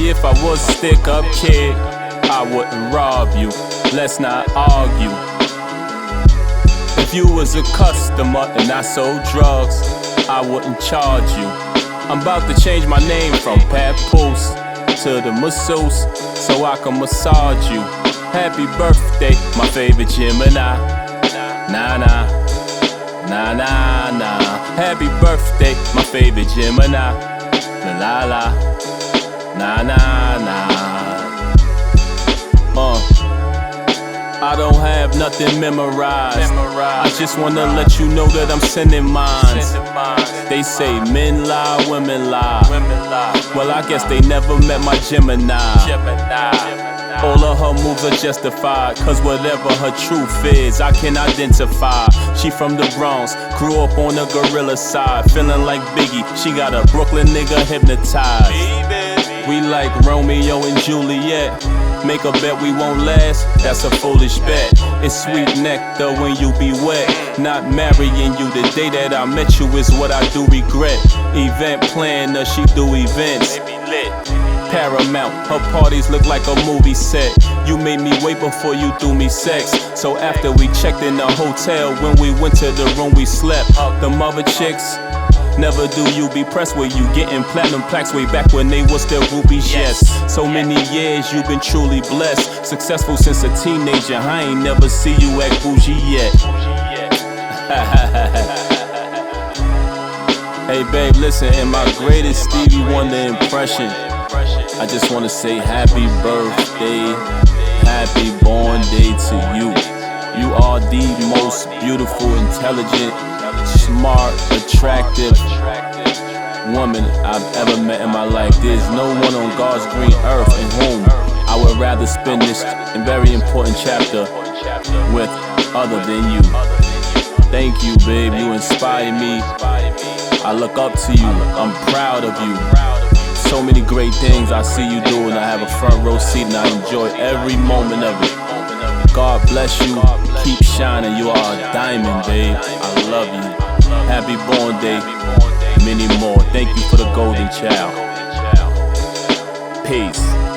if I was a stick-up kid, I wouldn't rob you. Let's not argue. If you was a customer and I sold drugs, I wouldn't charge you. I'm about to change my name from Papoose to the masseuse, so I can massage you. Happy birthday, my favorite Gemini. Nah, nah, nah, nah, nah. Happy birthday, my favorite Gemini. La la la, nah, nah, nah. I don't have nothing memorized. I just wanna let you know that I'm sending mines. They say men lie, women lie. Well, I guess they never met my Gemini. All of her moves are justified, cause whatever her truth is, I can identify. She from the Bronx, grew up on the gorilla side, feeling like Biggie, she got a Brooklyn nigga hypnotized. We like Romeo and Juliet, make a bet we won't last, that's a foolish bet. It's sweet nectar when you be wet. Not marrying you the day that I met you is what I do regret. Event planner, she do events. Paramount, her parties look like a movie set. You made me wait before you do me sex. So after we checked in the hotel, when we went to the room we slept. The mother chicks, never do you be pressed with you getting platinum plaques way back when they was still groupies, yes. So many years you've been truly blessed. Successful since a teenager, I ain't never see you act bougie yet. Hey babe, listen, in my greatest Stevie Wonder impression, I just wanna say happy birthday, happy born day to you. You are the most beautiful, intelligent, smart, attractive woman I've ever met in my life. There's no one on God's green earth in whom I would rather spend this very important chapter with other than you. Thank you, babe, you inspire me. I look up to you, I'm proud of you. So many great things I see you do, and I have a front row seat and I enjoy every moment of it. God bless you, keep shining, you are a diamond, babe. I love you. Happy born day, many more. Thank you for the golden child. Peace.